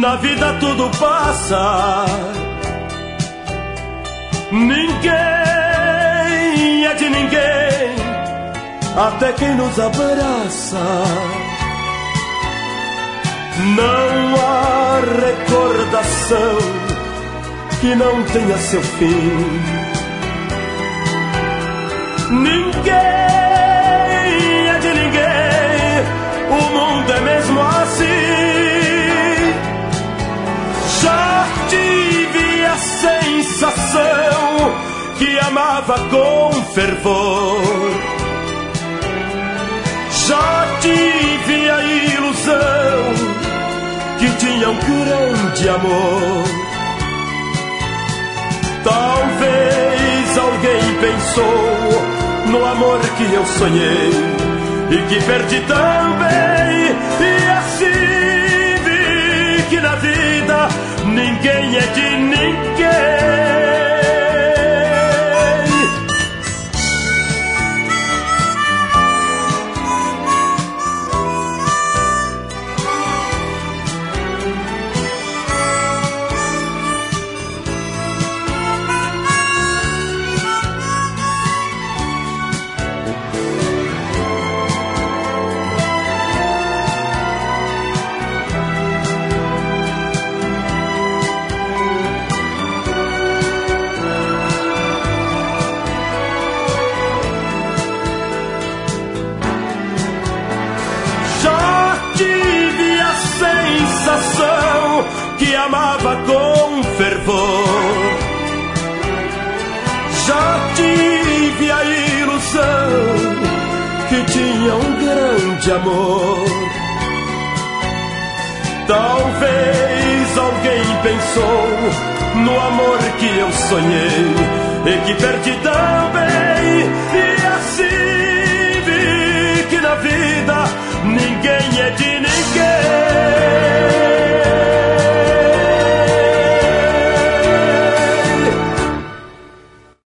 na vida tudo passa. Ninguém é de ninguém, até quem nos abraça. Não há recordação que não tenha seu fim. Ninguém é de ninguém, o mundo é mesmo assim. Já tive a sensação que amava com fervor. Já tive a ilusão que tinha um grande amor. Talvez alguém pensou no amor que eu sonhei e que perdi também. E assim vi que na vida ninguém é de ninguém. Que amava com fervor. Já tive a ilusão que tinha um grande amor. Talvez alguém pensou no amor que eu sonhei e que perdi também.